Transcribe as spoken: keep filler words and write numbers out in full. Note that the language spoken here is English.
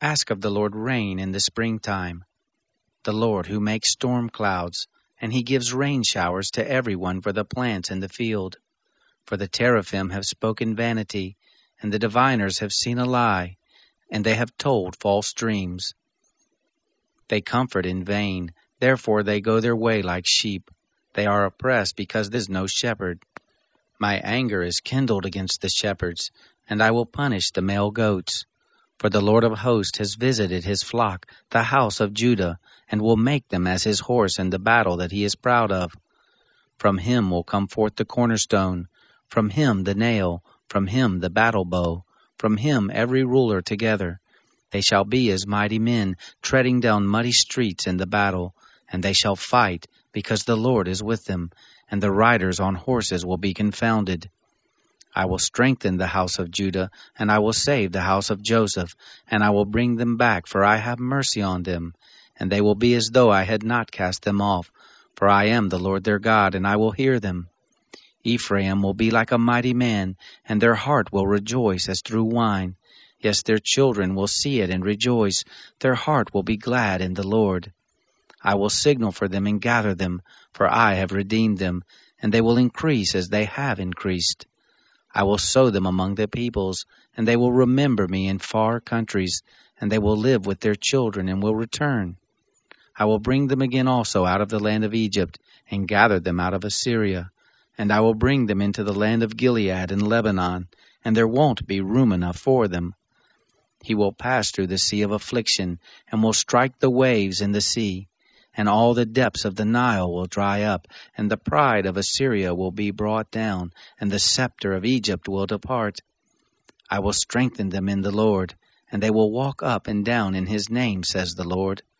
Ask of the Lord rain in the springtime, the Lord who makes storm clouds, and he gives rain showers to everyone for the plants in the field. For the teraphim have spoken vanity, and the diviners have seen a lie, and they have told false dreams. They comfort in vain, therefore they go their way like sheep. They are oppressed because there is no shepherd. My anger is kindled against the shepherds, and I will punish the male goats. For the Lord of hosts has visited his flock, the house of Judah, and will make them as his horse in the battle that he is proud of. From him will come forth the cornerstone, from him the nail, from him the battle bow, from him every ruler together. They shall be as mighty men, treading down muddy streets in the battle, and they shall fight, because the Lord is with them, and the riders on horses will be confounded. I will strengthen the house of Judah, and I will save the house of Joseph, and I will bring them back, for I have mercy on them, and they will be as though I had not cast them off, for I am the Lord their God, and I will hear them. Ephraim will be like a mighty man, and their heart will rejoice as through wine. Yes, their children will see it and rejoice. Their heart will be glad in the Lord. I will signal for them and gather them, for I have redeemed them, and they will increase as they have increased. I will sow them among the peoples, and they will remember me in far countries, and they will live with their children and will return. I will bring them again also out of the land of Egypt, and gather them out of Assyria, and I will bring them into the land of Gilead and Lebanon, and there won't be room enough for them. He will pass through the sea of affliction, and will strike the waves in the sea, and all the depths of the Nile will dry up, and the pride of Assyria will be brought down, and the scepter of Egypt will depart. I will strengthen them in the Lord, and they will walk up and down in his name, says the Lord.